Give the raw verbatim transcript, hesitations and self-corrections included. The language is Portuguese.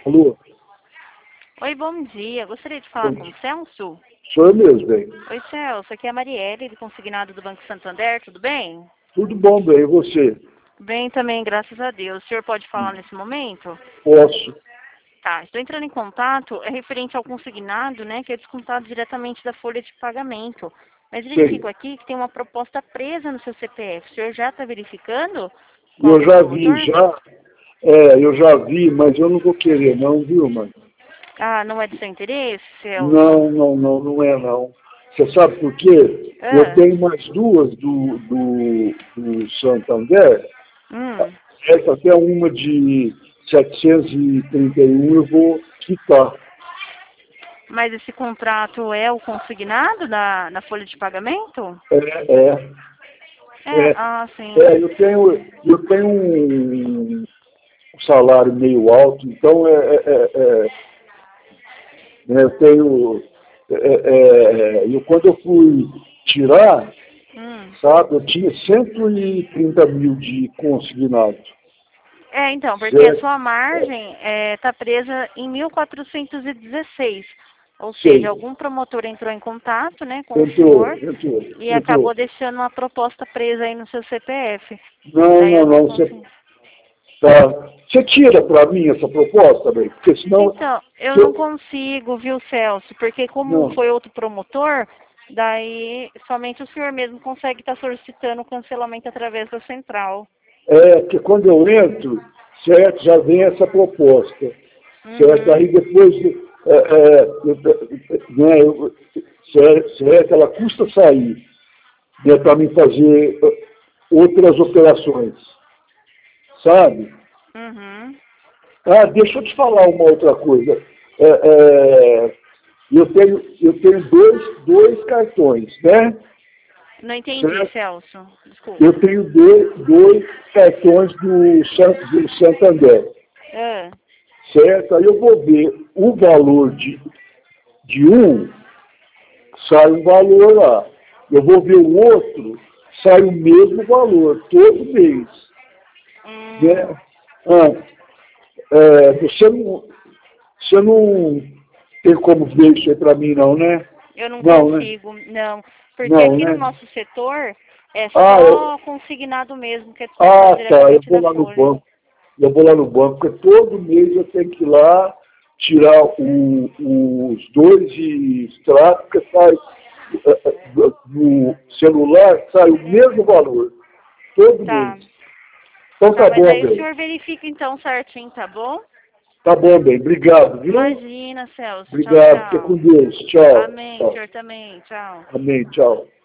Alô? Oi, bom dia. Gostaria de falar com o Celso? Sou eu mesmo, bem. Oi, Celso. Aqui é a Marielle, do consignado do Banco Santander. Tudo bem? Tudo bom, bem. E você? Bem também, graças a Deus. O senhor pode falar nesse momento? Posso. Tá, estou entrando em contato, é referente ao consignado, né, que é descontado diretamente da folha de pagamento. Mas verifico Sei. aqui que tem uma proposta presa no seu C P F. O senhor já está verificando com Eu algum já vi, promotor? já. É, eu já vi, mas eu não vou querer, não, viu, mano? Ah, não é de seu interesse, Celso? Não, não, não, não é, não. Você sabe por quê? Eu Ah, tenho mais duas do, do, do Santander. hum. Essa até uma de setecentos e trinta e um eu vou quitar. Mas esse contrato é o consignado na, na folha de pagamento? É, é, É, é. ah, sim. É, eu tenho, eu tenho um, um salário meio alto, então é, é, é, é, né, eu tenho. É, é, eu, quando eu fui tirar, Hum. sabe, eu tinha cento e trinta mil de consignado. É, então, porque a Certo? sua margem está presa em mil quatrocentos e dezesseis. Ou seja, Sei. algum promotor entrou em contato, né, com o Entrou, senhor entrou, e entrou. acabou deixando uma proposta presa aí no seu C P F. Não, Daí eu não, não não. Você, consigo. tá, você tira para mim essa proposta, bem? Porque senão. Então, eu Se não eu, consigo, viu, Celso? Porque como não. foi outro promotor, daí somente o senhor mesmo consegue estar solicitando o cancelamento através da central. É que quando eu entro, certo, já vem essa proposta, certo? Uhum. Aí depois, é, é, né, eu- certo, certo, ela custa sair, né, para mim fazer é, outras operações, sabe? Uhum. Ah, deixa eu te falar uma outra coisa. É, é, eu tenho, eu tenho dois, dois cartões, né? Não entendi, Certo? Celso. Eu Desculpa. tenho dois, dois cartões do, San- do Santander. Ah, Certo? Aí eu vou ver o valor de, de um, sai um valor lá. Eu vou ver o outro, sai o mesmo valor, todo mês. hum, Né? Ah, é, você, não, você não tem como ver isso aí para mim, não, né? eu não Não, né? consigo, não. Porque Não, aqui no né? nosso setor é Ah, eu, só consignado mesmo, que é descontado ah, tá. Eu diretamente vou da lá no folha. banco. Eu vou lá no banco, porque todo mês eu tenho que ir lá tirar o- os dois extratos, porque sai eh, eh, do do celular, sai o mesmo valor, todo mês. Tá. Então Tá, tá mas bom, aí o bem. senhor verifica então certinho, tá bom? Tá bom, bem. Obrigado, viu? Imagina, Celso. Tchau, Obrigado. Fica com tchau. Deus. Tchau. Amém, o Tchau. senhor também. Tchau. Amém. Tchau.